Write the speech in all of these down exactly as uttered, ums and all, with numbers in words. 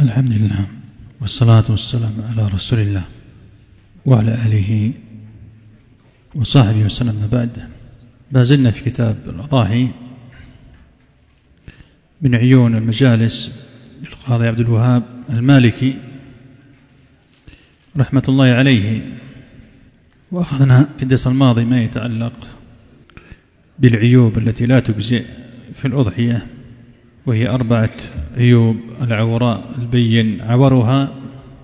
الحمد لله والصلاة والسلام على رسول الله وعلى آله وصحبه وسلم. بعد ما زلنا في كتاب الأضاحي من عيون المجالس للقاضي عبد الوهاب المالكي رحمة الله عليه، وأخذنا في الدرس الماضي ما يتعلق بالعيوب التي لا تجزئ في الأضحية، وهي أربعة عيوب: العوراء البين عورها،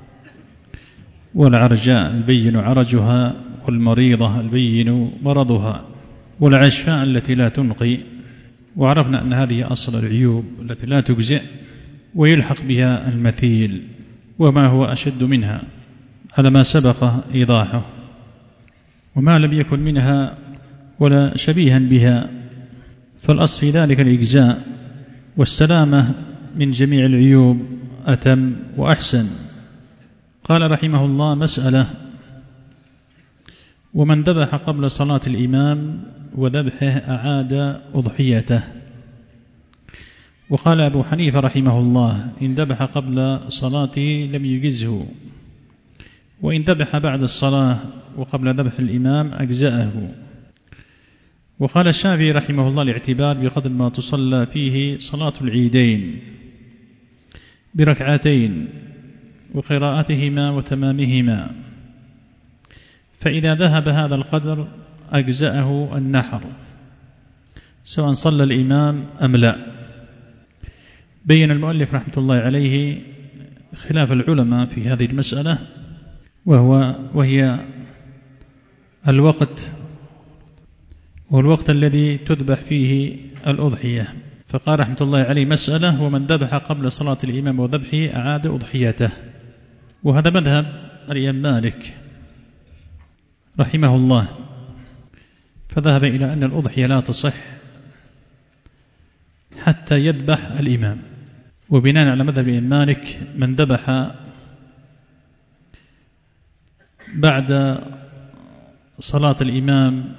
والعرجاء البين عرجها، والمريضة البين مرضها، والعشفاء التي لا تنقي. وعرفنا أن هذه أصل العيوب التي لا تجزئ، ويلحق بها المثيل وما هو أشد منها على ما سبق إيضاحه، وما لم يكن منها ولا شبيها بها، فالأصل في ذلك الإجزاء والسلامة من جميع العيوب أتم وأحسن. قال رحمه الله: مسألة: ومن ذبح قبل صلاة الإمام وذبحه أعاد أضحيته. وقال أبو حنيفة رحمه الله: إن ذبح قبل صلاته لم يجزه، وإن ذبح بعد الصلاة وقبل ذبح الإمام أجزأه. وقال الشافعي رحمه الله: الاعتبار بقدر ما تصلى فيه صلاة العيدين بركعتين وقراءتهما وتمامهما، فإذا ذهب هذا القدر أجزأه النحر سواء صلى الإمام أم لا. بين المؤلف رحمة الله عليه خلاف العلماء في هذه المسألة، وهو وهي الوقت والوقت الذي تذبح فيه الأضحية. فقال رحمة الله عليه: مسألة: ومن ذبح قبل صلاة الإمام وذبحه أعاد أضحيته. وهذا مذهب الإمام مالك رحمه الله، فذهب إلى أن الأضحية لا تصح حتى يذبح الإمام. وبناء على مذهب الإمام مالك من ذبح بعد صلاة الإمام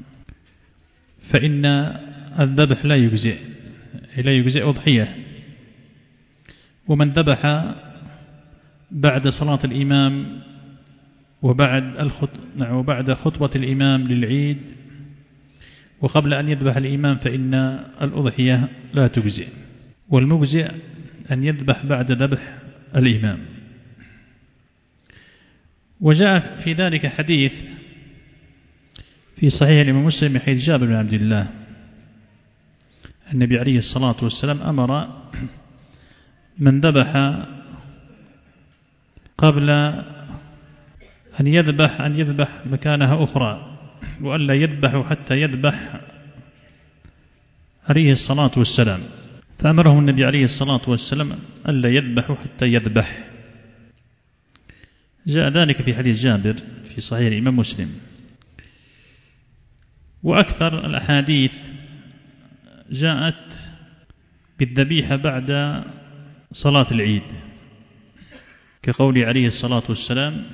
فإن الذبح لا يجزئ لا يجزئ أضحية، ومن ذبح بعد صلاة الإمام وبعد الخط... وبعد خطبة الإمام للعيد وقبل أن يذبح الإمام فإن الأضحية لا تجزئ، والمجزئ أن يذبح بعد ذبح الإمام. وجاء في ذلك حديث في صحيح الإمام مسلم حيث جابر بن عبد الله النبي عليه الصلاة والسلام أمر من ذبح قبل أن يذبح أن يذبح مكانها أخرى، وأن لا يذبح حتى يذبح عليه الصلاة والسلام، فأمرهم النبي عليه الصلاة والسلام أن لا يذبح حتى يذبح. جاء ذلك في حديث جابر في صحيح الإمام مسلم. وأكثر الأحاديث جاءت بالذبيحة بعد صلاة العيد، كقول عليه الصلاة والسلام: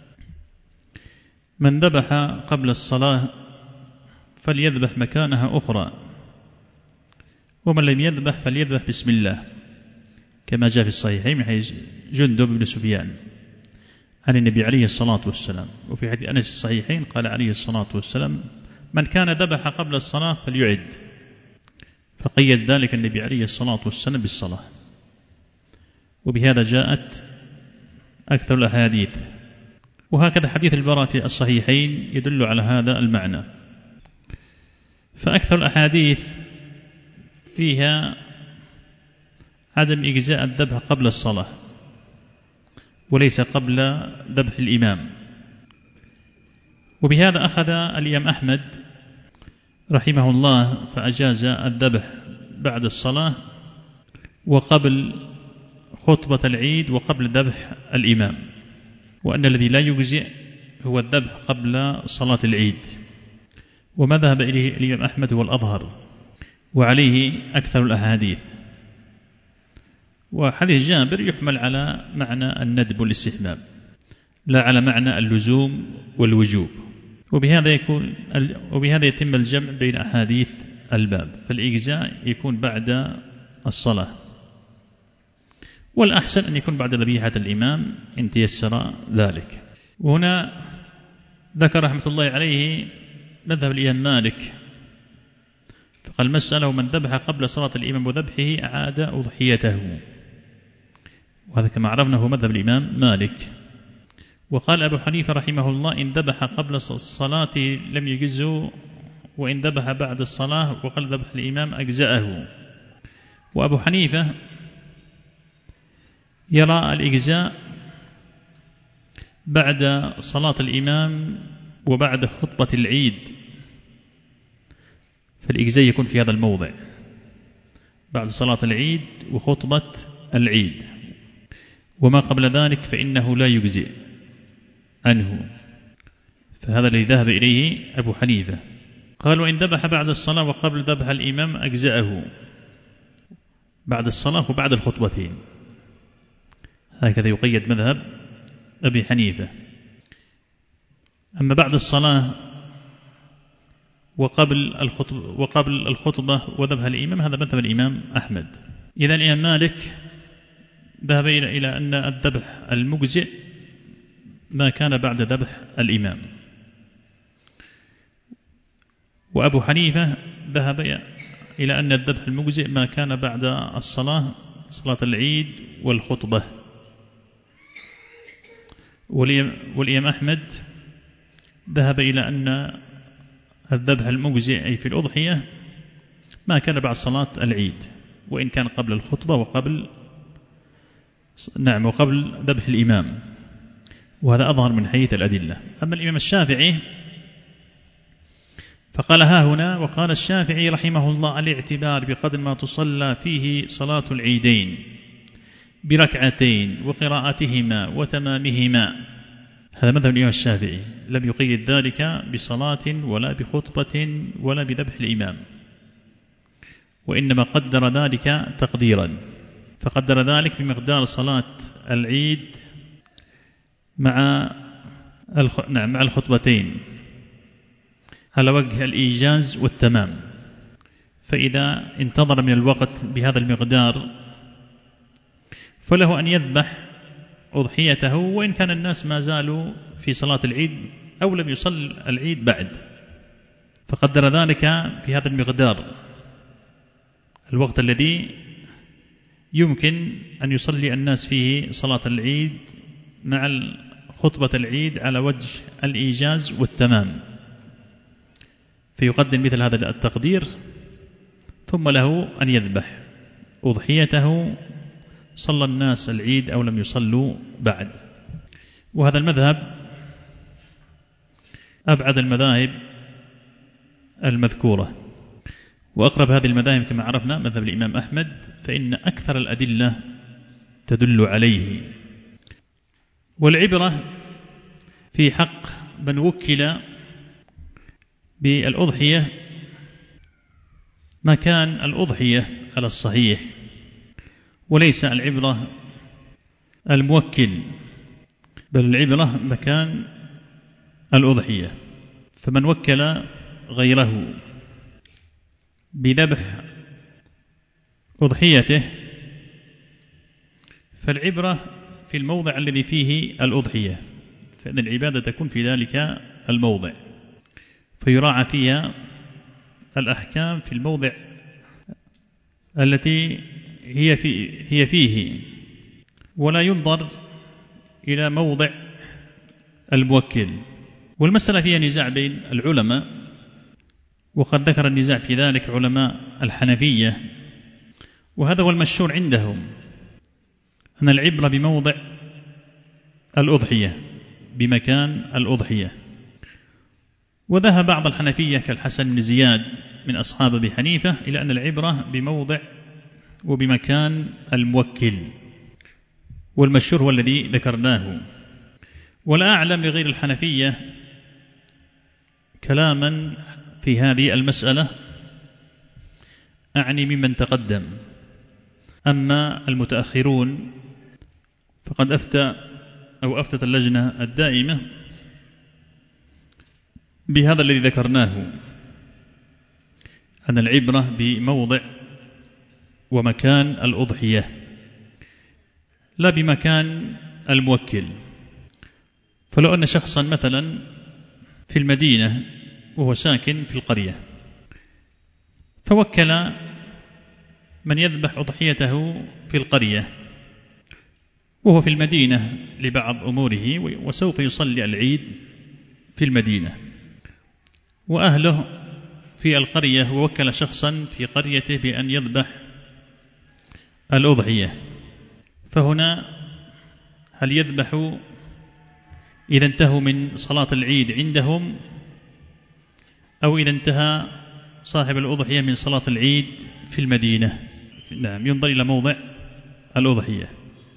من ذبح قبل الصلاة فليذبح مكانها أخرى، ومن لم يذبح فليذبح بسم الله، كما جاء في الصحيحين من حديث جندب بن سفيان عن النبي عليه الصلاة والسلام. وفي حديث أنس في الصحيحين قال عليه الصلاة والسلام: من كان ذبح قبل الصلاة فليعد، فقيد ذلك النبي عليه الصلاة والسلام بالصلاة. وبهذا جاءت أكثر الأحاديث، وهكذا حديث البراء في الصحيحين يدل على هذا المعنى. فأكثر الأحاديث فيها عدم إجزاء الذبح قبل الصلاة وليس قبل ذبح الإمام. وبهذا أخذ الإمام أحمد رحمه الله فأجاز الذبح بعد الصلاة وقبل خطبة العيد وقبل ذبح الإمام، وأن الذي لا يجزئ هو الذبح قبل صلاة العيد. وما ذهب إليه الإمام أحمد هو الأظهر، وعليه أكثر الأحاديث. وحديث جابر يحمل على معنى الندب والاستحباب لا على معنى اللزوم والوجوب، وبهذا يكون وبهذا يتم الجمع بين أحاديث الباب، فالإجزاء يكون بعد الصلاة. والأحسن أن يكون بعد ذبيحة الإمام إن تيسر ذلك. وهنا ذكر رحمة الله عليه مذهب الإمام مالك، فقال مسألة: ومن ذبح قبل صلاة الإمام وذبحه أعاد أضحيته. وهذا كما عرفنا هو مذهب الإمام مالك. وقال أبو حنيفة رحمه الله: إن ذبح قبل الصلاة لم يجزه، وإن ذبح بعد الصلاة وقال ذبح الإمام أجزأه. وأبو حنيفة يرى الإجزاء بعد صلاة الإمام وبعد خطبة العيد، فالإجزاء يكون في هذا الموضع بعد صلاة العيد وخطبة العيد، وما قبل ذلك فإنه لا يجزئ عنه. فهذا الذي ذهب إليه أبو حنيفة. قال: وإن ذبح بعد الصلاة وقبل ذبح الإمام أجزأه، بعد الصلاة وبعد الخطبتين، هكذا يقيد مذهب أبي حنيفة. أما بعد الصلاة وقبل الخطبة, وقبل الخطبة وذبح الإمام هذا مذهب الإمام أحمد. إذن الإمام مالك ذهب إلى أن الذبح المجزئ ما كان بعد ذبح الإمام، وأبو حنيفة ذهب إلى أن الذبح المجزئ ما كان بعد الصلاة، صلاة العيد والخطبة. والإمام أحمد ذهب إلى أن الذبح المجزئ أي في الأضحية ما كان بعد صلاة العيد، وإن كان قبل الخطبة وقبل نعم وقبل ذبح الإمام، وهذا أظهر من حيث الأدلة. أما الإمام الشافعي فقال: ها هنا وقال الشافعي رحمه الله: الاعتبار بقدر ما تصلى فيه صلاة العيدين بركعتين وقراءتهما وتمامهما. هذا مذهب الإمام الشافعي، لم يقيد ذلك بصلاة ولا بخطبة ولا بذبح الإمام، وإنما قدر ذلك تقديرا، فقدر ذلك بمقدار صلاة العيد مع نعم مع الخطبتين على وجه الإيجاز والتمام. فإذا انتظر من الوقت بهذا المقدار فله أن يذبح أضحيته، وإن كان الناس ما زالوا في صلاة العيد أو لم يصل العيد بعد، فقدر ذلك بهذا المقدار الوقت الذي يمكن أن يصلي الناس فيه صلاة العيد مع خطبة العيد على وجه الإيجاز والتمام، فيقدم مثل هذا التقدير، ثم له أن يذبح أضحيته صلى الناس العيد أو لم يصلوا بعد. وهذا المذهب أبعد المذاهب المذكورة، وأقرب هذه المذاهب كما عرفنا مذهب الإمام أحمد، فإن أكثر الأدلة تدل عليه. والعبرة في حق من وكل بالأضحية مكان الأضحية على الصحيح، وليس العبرة الموكل، بل العبرة مكان الأضحية. فمن وكل غيره بذبح أضحيته فالعبرة في الموضع الذي فيه الأضحية، فإن العبادة تكون في ذلك الموضع، فيراعى فيها الأحكام في الموضع التي هي, في هي فيه، ولا ينظر إلى موضع الموكل. والمسألة فيها نزاع بين العلماء، وقد ذكر النزاع في ذلك علماء الحنفية، وهذا هو المشهور عندهم، أن العبرة بموضع الأضحية بمكان الأضحية. وذهب بعض الحنفية كالحسن بن زياد من أصحاب أبي حنيفة إلى أن العبرة بموضع وبمكان الموكل، والمشهور هو الذي ذكرناه. ولا أعلم لغير الحنفية كلاما في هذه المسألة أعني ممن تقدم. أما المتأخرون فقد أفتى أو أفتت اللجنة الدائمة بهذا الذي ذكرناه، أن العبرة بموضع ومكان الأضحية، لا بمكان الموكل. فلو أن شخصا مثلا في المدينة وهو ساكن في القرية، فوكل من يذبح أضحيته في القرية وهو في المدينة لبعض أموره، وسوف يصلي العيد في المدينة، وأهله في القرية، ووكل شخصا في قريته بأن يذبح الأضحية. فهنا هل يذبح إذا انتهوا من صلاة العيد عندهم، أو إذا انتهى صاحب الأضحية من صلاة العيد في المدينة؟ نعم، ينظر إلى موضع الأضحية.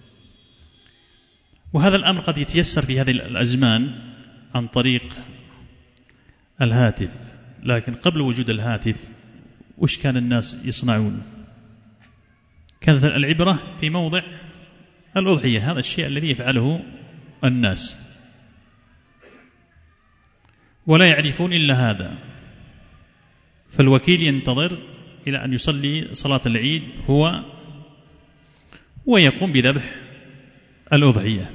وهذا الأمر قد يتيسر في هذه الأزمان عن طريق الهاتف، لكن قبل وجود الهاتف وش كان الناس يصنعون؟ كانت العبرة في موضع الأضحية، هذا الشيء الذي يفعله الناس ولا يعرفون إلا هذا. فالوكيل ينتظر إلى أن يصلي صلاة العيد هو ويقوم بذبح الأضحية،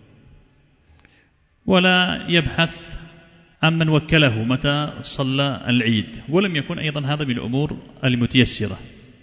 ولا يبحث عمن وكله متى صلى العيد. ولم يكن أيضا هذا من الأمور المتيسرة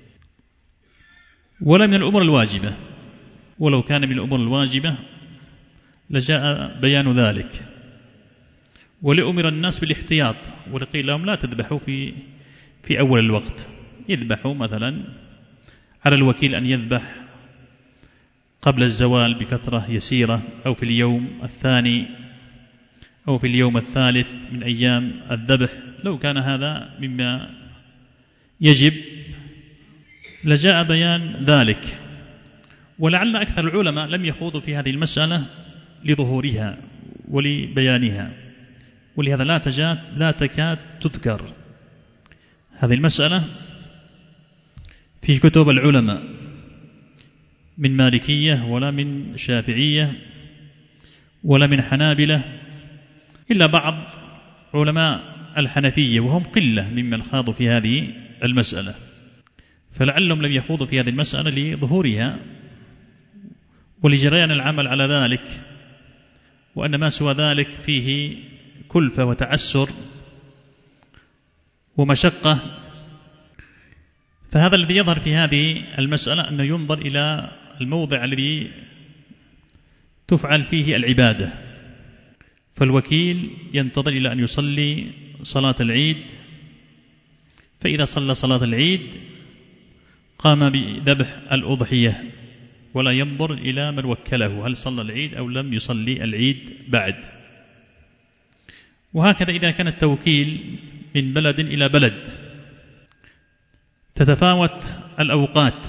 ولا من الأمور الواجبة، ولو كان من الأمور الواجبة لجاء بيان ذلك، ولأمر الناس بالاحتياط، ولقيل لهم لا تذبحوا في في أول الوقت، يذبحوا مثلا على الوكيل أن يذبح قبل الزوال بفترة يسيرة، أو في اليوم الثاني، أو في اليوم الثالث من أيام الذبح. لو كان هذا مما يجب لجاء بيان ذلك، ولعل أكثر العلماء لم يخوضوا في هذه المسألة لظهورها ولبيانها، ولهذا لا تجاد لا تكاد تذكر هذه المسألة في كتب العلماء من مالكية ولا من شافعية ولا من حنابلة، إلا بعض علماء الحنفية، وهم قلة ممن خاضوا في هذه المسألة، فلعلهم لم يخوضوا في هذه المسألة لظهورها ولجريان العمل على ذلك، وأن ما سوى ذلك فيه كلفة وتعسر ومشقة. فهذا الذي يظهر في هذه المسألة أنه ينظر إلى الموضع الذي تفعل فيه العبادة. فالوكيل ينتظر إلى أن يصلي صلاة العيد، فإذا صلى صلاة العيد قام بذبح الأضحية، ولا ينظر إلى من وكله هل صلى العيد أو لم يصلي العيد بعد. وهكذا إذا كان التوكيل من بلد إلى بلد تتفاوت الأوقات،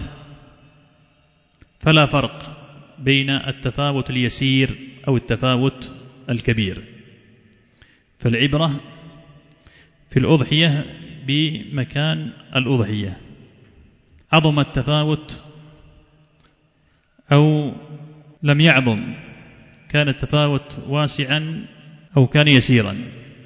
فلا فرق بين التفاوت اليسير أو التفاوت الكبير. فالعبرة في الأضحية بمكان الأضحية، عظم التفاوت أو لم يعظم، كان التفاوت واسعا أو كان يسيرا.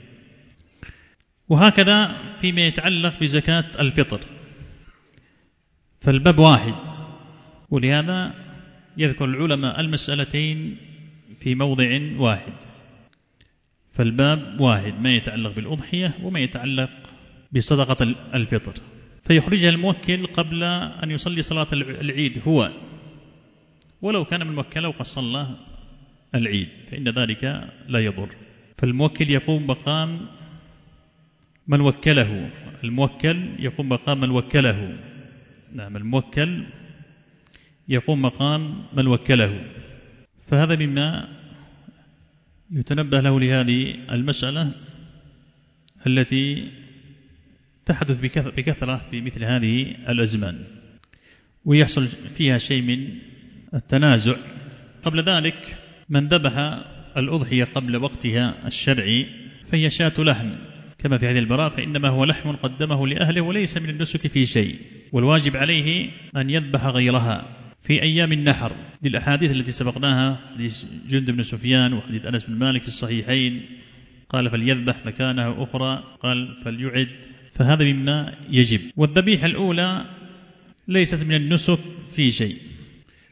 وهكذا فيما يتعلق بزكاة الفطر، فالباب واحد، ولهذا يذكر العلماء المسألتين في موضع واحد. فالباب واحد، ما يتعلق بالأضحية وما يتعلق بصدقة الفطر، فيخرجها الموكل قبل أن يصلي صلاة العيد هو، ولو كان من وكله وقد صلى العيد فإن ذلك لا يضر. فالموكل يقوم مقام من وكله، الموكل يقوم مقام من وكله. نعم، الموكل يقوم مقام من وكله. فهذا مما يتنبه له لهذه المسألة التي تحدث بكثرة في مثل هذه الأزمان، ويحصل فيها شيء من التنازع. قبل ذلك من ذبح الأضحية قبل وقتها الشرعي فهي شاة لحم كما في هذه البراءة، فإنما هو لحم قدمه لأهله وليس من النسك في شيء، والواجب عليه أن يذبح غيرها في أيام النحر، للأحاديث التي سبقناها، حديث جندب بن سفيان وحديث أنس بن مالك في الصحيحين، قال فليذبح مكانها أخرى، قال فليعد. فهذا مما يجب. والذبيحة الأولى ليست من النسك في شيء،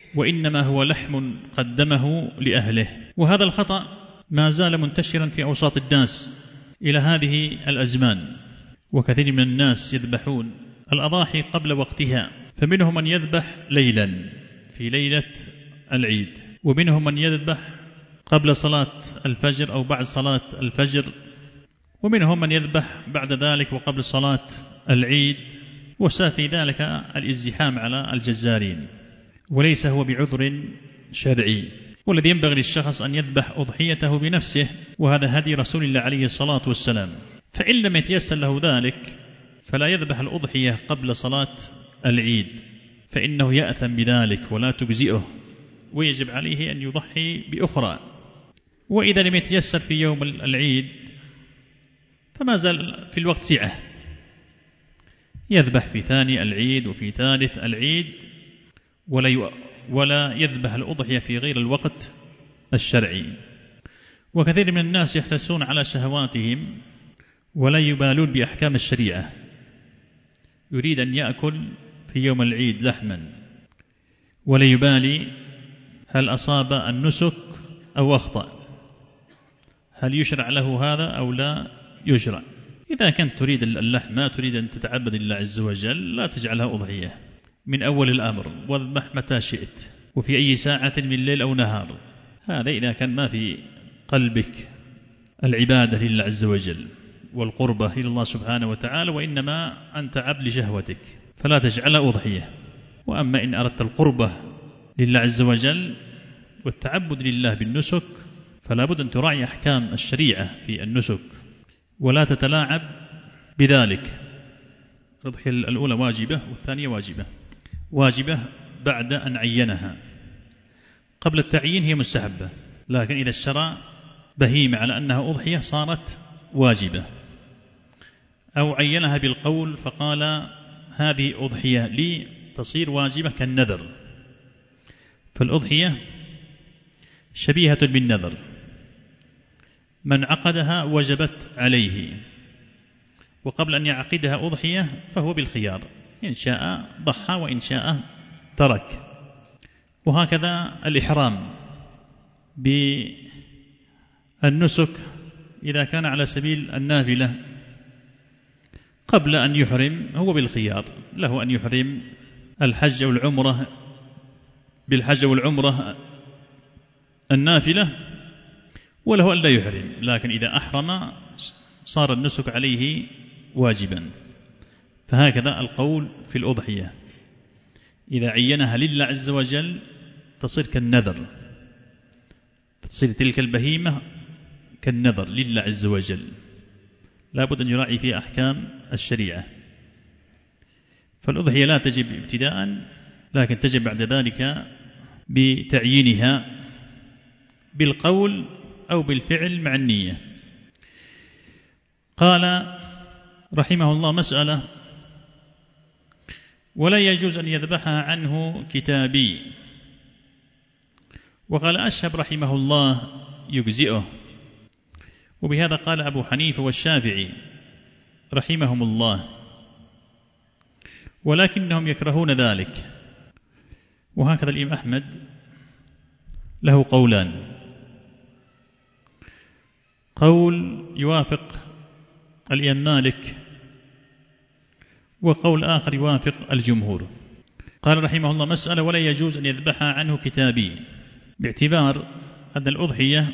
وإنما هو لحم قدمه لأهله. وهذا الخطأ ما زال منتشرا في أوساط الناس إلى هذه الأزمان، وكثير من الناس يذبحون الأضاحي قبل وقتها، فمنهم من يذبح ليلا في ليلة العيد، ومنهم من يذبح قبل صلاة الفجر أو بعد صلاة الفجر، ومنهم من يذبح بعد ذلك وقبل صلاة العيد، وسافي ذلك الازدحام على الجزارين، وليس هو بعذر شرعي. والذي ينبغي للشخص أن يذبح أضحيته بنفسه، وهذا هدي رسول الله عليه الصلاة والسلام. فإن لم يتيسر له ذلك فلا يذبح الأضحية قبل صلاة العيد، فإنه يأثم بذلك ولا تجزئه، ويجب عليه أن يضحي بأخرى. وإذا لم يتيسر في يوم العيد فما زال في الوقت سعة، يذبح في ثاني العيد وفي ثالث العيد، ولا ولا يذبح الأضحية في غير الوقت الشرعي. وكثير من الناس يحرصون على شهواتهم ولا يبالون بأحكام الشريعة، يريد أن يأكل في يوم العيد لحما ولا يبالي هل أصاب النسك أو أخطأ، هل يشرع له هذا أو لا يشرع. إذا كنت تريد اللحم ما تريد أن تتعبد الله عز وجل لا تجعلها أضحية من أول الأمر، واذبح متى شئت وفي أي ساعة من الليل أو نهار. هذا إذا كان ما في قلبك العبادة لله عز وجل والقربة إلى الله سبحانه وتعالى، وإنما أنت عبد لشهوتك، فلا تجعلها أضحية. وأما إن أردت القربة لله عز وجل والتعبد لله بالنسك فلا بد أن تراعي أحكام الشريعة في النسك ولا تتلاعب بذلك. الأضحية الأولى واجبة والثانية واجبة. واجبة بعد أن عينها، قبل التعيين هي مستحبة، لكن إذا اشترى بهيمة على أنها أضحية صارت واجبة، أو عينها بالقول فقال هذه أضحية لي تصير واجبة كالنذر. فالأضحية شبيهة بالنذر، من عقدها وجبت عليه، وقبل أن يعقدها أضحية فهو بالخيار، إن شاء ضحى وإن شاء ترك. وهكذا الإحرام بالنسك إذا كان على سبيل النافلة قبل أن يحرم هو بالخيار، له أن يحرم الحج أو العمرة بالحج والعمرة النافلة، وله أن لا يحرم، لكن إذا أحرم صار النسك عليه واجبا. فهكذا القول في الأضحية، إذا عينها لله عز وجل تصير كالنذر، فتصير تلك البهيمة كالنذر لله عز وجل، لا بد أن يراعي فيها أحكام الشريعة. فالأضحية لا تجب ابتداء، لكن تجب بعد ذلك بتعيينها بالقول أو بالفعل مع النية. قال رحمه الله مسألة: ولا يجوز أن يذبحها عنه كتابي. وقال أشهب رحمه الله يجزئه، وبهذا قال أبو حنيفة والشافعي رحمهم الله، ولكنهم يكرهون ذلك. وهكذا الإمام أحمد له قولان، قول يوافق الإمام مالك وقول آخر يوافق الجمهور. قال رحمه الله مسألة: ولا يجوز أن يذبحها عنه كتابي، باعتبار أن الأضحية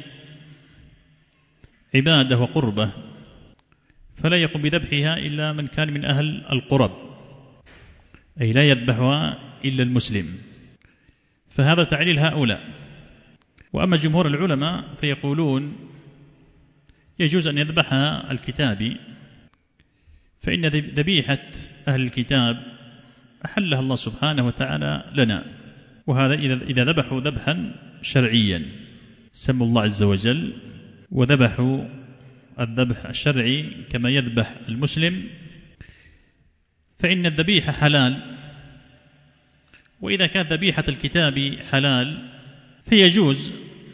عبادة وقربة، فلا يقوم بذبحها إلا من كان من أهل القرب، أي لا يذبحها إلا المسلم، فهذا تعليل هؤلاء. وأما جمهور العلماء فيقولون يجوز أن يذبحها الكتابي، فإن ذبيحة أهل الكتاب أحلها الله سبحانه وتعالى لنا، وهذا إذا ذبحوا ذبحا شرعيا سموا الله عز وجل وذبحوا الذبح الشرعي كما يذبح المسلم، فإن الذبيحة حلال. وإذا كانت ذبيحة الكتاب حلال فيجوز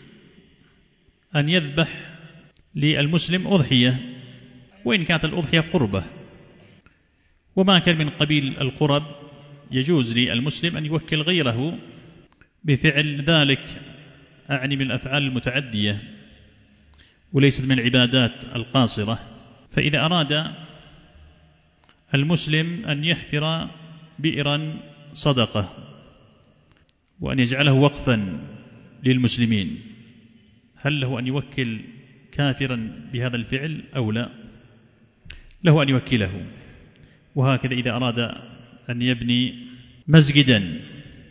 أن يذبح للمسلم أضحية، وإن كانت الأضحية قربة. وما كان من قبيل القرب يجوز للمسلم أن يوكل غيره بفعل ذلك أعني من الأفعال المتعدية وليست من العبادات القاصرة. فإذا أراد المسلم أن يحفر بئرا صدقة وأن يجعله وقفا للمسلمين، هل له أن يوكل كافرا بهذا الفعل أو لا؟ له أن يوكله. وهكذا إذا أراد أن يبني مسجدا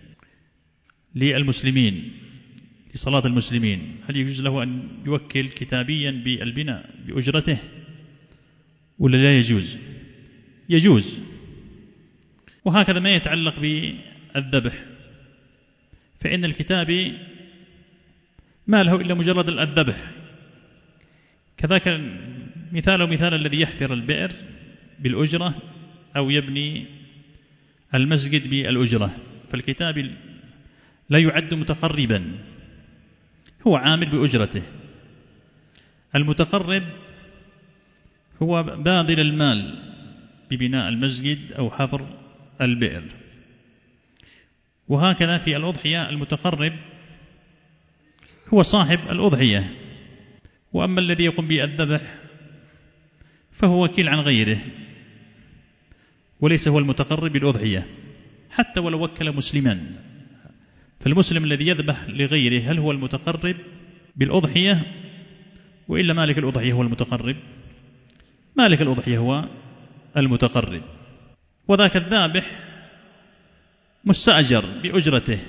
للمسلمين لصلاة المسلمين، هل يجوز له أن يوكل كتابيا بالبناء بأجرته ولا لا يجوز؟ يجوز. وهكذا ما يتعلق بالذبح، فإن الكتابي ما له إلا مجرد الذبح، كذاك مثال مثال الذي يحفر البئر بالأجرة أو يبني المسجد بالأجرة، فالكتابي لا يعد متقربا، هو عامل بأجرته. المتقرب هو باذل المال ببناء المسجد أو حفر البئر. وهكذا في الأضحية المتقرب هو صاحب الأضحية، وأما الذي يقوم بالذبح فهو وكيل عن غيره وليس هو المتقرب بالأضحية، حتى ولو وكل مسلما. فالمسلم الذي يذبح لغيره هل هو المتقرب بالأضحية وإلا مالك الأضحية هو المتقرب؟ مالك الأضحية هو المتقرب. وذاك الذابح مستأجر بأجرته،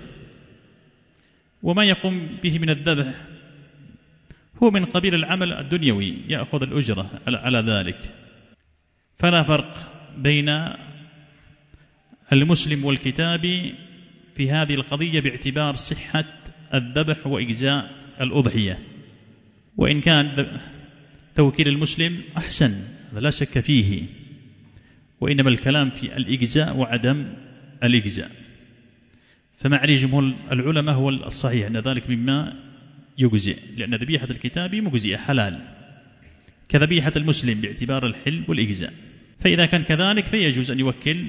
وما يقوم به من الذبح هو من قبيل العمل الدنيوي يأخذ الأجرة على ذلك. فلا فرق بين المسلم والكتابي في هذه القضية باعتبار صحة الذبح وإجزاء الأضحية. وإن كان توكيل المسلم أحسن، هذا لا شك فيه، وإنما الكلام في الإجزاء وعدم الإجزاء. فمعري جمهور العلماء هو الصحيح أن ذلك مما يجزئ، لأن ذبيحة الكتابي مجزئة حلال كذبيحة المسلم باعتبار الحل والإجزاء. فإذا كان كذلك فيجوز أن يوكل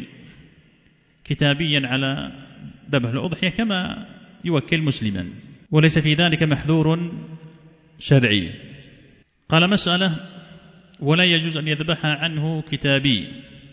كتابيا على ذبح الأضحية كما يوكل مسلما، وليس في ذلك محذور شرعي. قال مسألة: ولا يجوز أن يذبح عنه كتابي،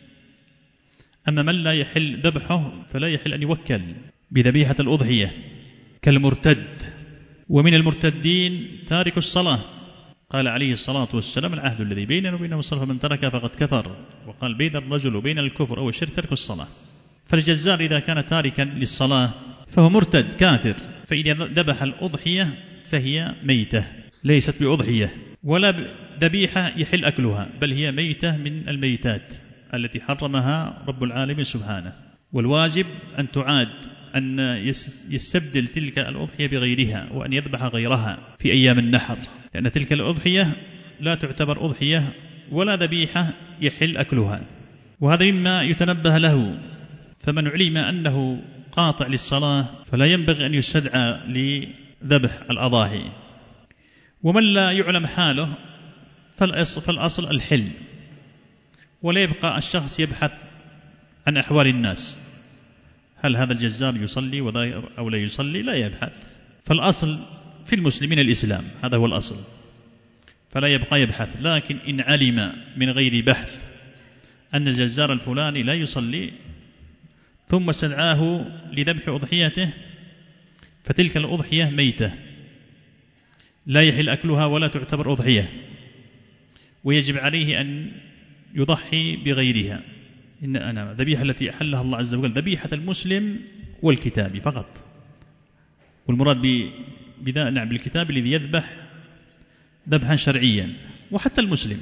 أما من لا يحل ذبحه فلا يحل أن يوكل بذبيحة الأضحية كالمرتد، ومن المرتدين تارك الصلاة. قال عليه الصلاة والسلام: العهد الذي بيننا وبينهم الصلاة فمن ترك فقد كفر. وقال: بين الرجل وبين الكفر أو الشرك ترك الصلاة. فالجزار إذا كان تاركا للصلاة فهو مرتد كافر، فإذا ذبح الأضحية فهي ميتة ليست بأضحية ولا ذبيحة يحل أكلها، بل هي ميتة من الميتات التي حرمها رب العالمين سبحانه. والواجب أن تعاد، أن يستبدل تلك الأضحية بغيرها، وأن يذبح غيرها في أيام النحر، لأن تلك الأضحية لا تعتبر أضحية ولا ذبيحة يحل أكلها. وهذا مما يتنبه له. فمن علم أنه قاطع للصلاة فلا ينبغي أن يستدعى لذبح الأضاحي، ومن لا يعلم حاله فالأصل الحل، ولا يبقى الشخص يبحث عن أحوال الناس، هل هذا الجزار يصلي أو لا يصلي، لا يبحث. فالأصل في المسلمين الإسلام، هذا هو الأصل، فلا يبقى يبحث. لكن إن علم من غير بحث أن الجزار الفلاني لا يصلي ثم استدعاه لذبح أضحيته، فتلك الأضحية ميتة لا يحل أكلها ولا تعتبر أضحية، ويجب عليه أن يضحي بغيرها. إن أنا ذبيحة التي أحلها الله عز وجل ذبيحة المسلم والكتاب فقط، والمراد بذا نعم بالكتاب الذي يذبح ذبحا شرعيا. وحتى المسلم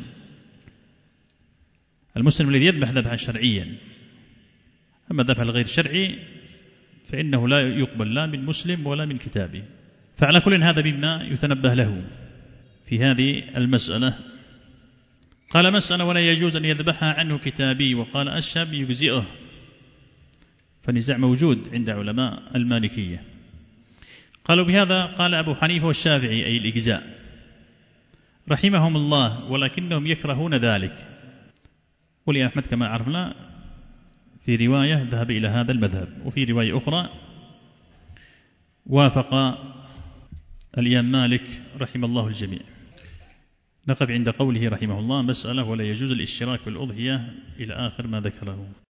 المسلم الذي يذبح ذبحا شرعيا، أما الذبح الغير شرعي فإنه لا يقبل لا من مسلم ولا من كتابي. فعلى كل هذا مما يتنبه له في هذه المسألة. قال: مسألة: ولا يجوز أن يذبحها عنه كتابي. وقال أشهب: يجزئه. فالنزاع موجود عند علماء المالكية. قالوا بهذا قال أبو حنيفة والشافعي، أي الإجزاء، رحمهم الله، ولكنهم يكرهون ذلك. ولي أحمد كما عرفنا في رواية ذهب إلى هذا المذهب، وفي رواية أخرى وافق الإمام مالك رحم الله الجميع. نقف عند قوله رحمه الله مسألة ولا يجوز الاشتراك بالأضحية إلى آخر ما ذكره.